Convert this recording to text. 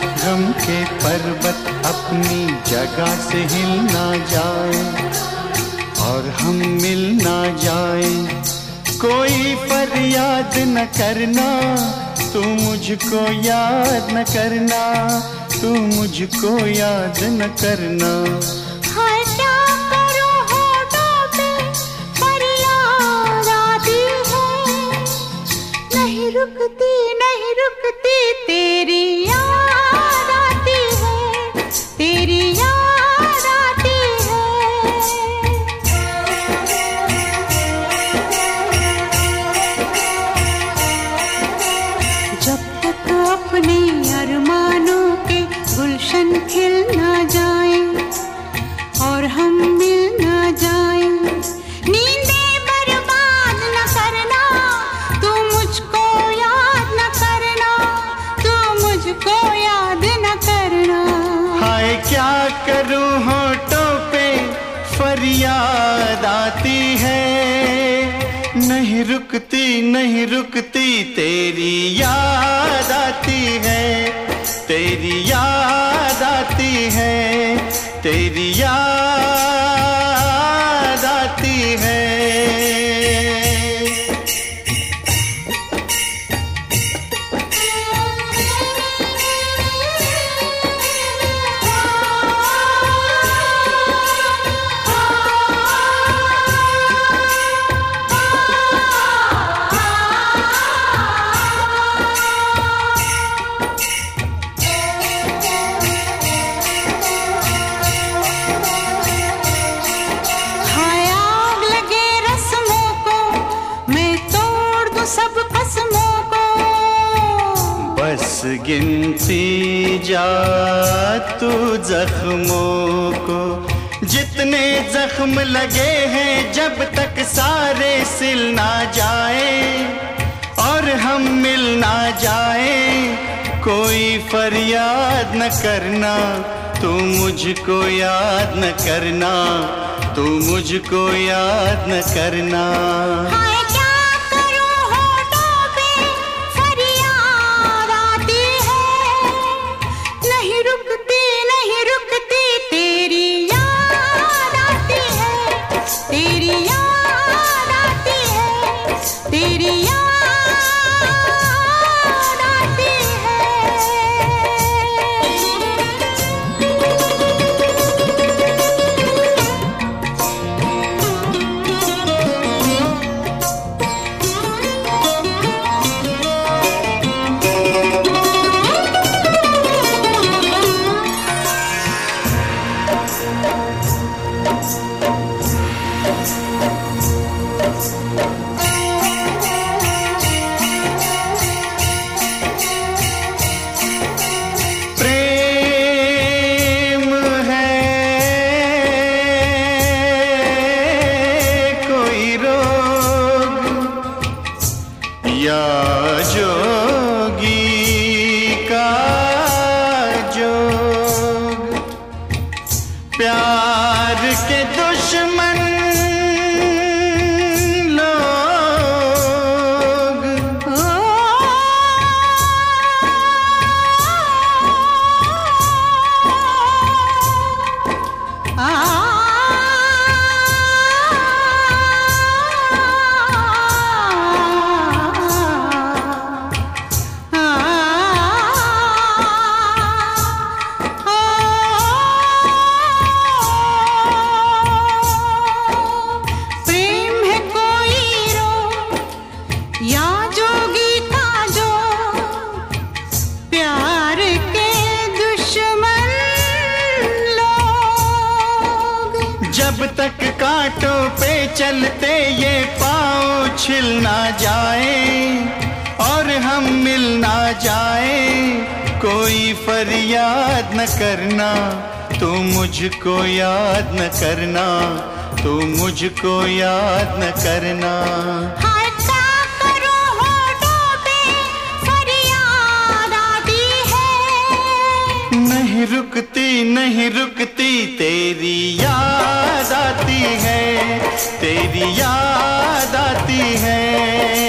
गम के पर्वत अपनी जगह से हिल ना जाए और हम मिल ना जाए। कोई फरियाद न करना, तू मुझको याद न करना, तू मुझको याद न करना। हाय क्या करूं होठों पे फरियाद आती है, नहीं रुकती नहीं रुकती तेरी याद आती है, तेरी याद आती है। जब तक अपने अरमानों के गुलशन खिल ना जाए और हम मिल ना जाए, नींदें बर्बाद न करना, तू मुझको याद न करना, तू मुझको याद न करना। हाय क्या करूं होठों पे फरियाद आती है, नहीं रुकती नहीं रुकती तेरी याद आती है, तेरी याद आती है, तेरी याद आती है। बस गिनती जा तू जख्मों को, जितने जख्म लगे हैं जब तक सारे सिल ना जाए और हम मिल ना जाए। कोई फरियाद न करना, तू मुझको याद न करना, तू मुझको याद न करना। या जोगी का जोग, प्यार के दुश्मन लोग। जब तक कांटों पे चलते ये पाँव छिल ना जाए और हम मिल ना जाए। कोई फरियाद न करना, तू मुझको याद न करना, तू मुझको याद न करना। नहीं रुकती नहीं रुकती तेरी याद आती है, तेरी याद आती है।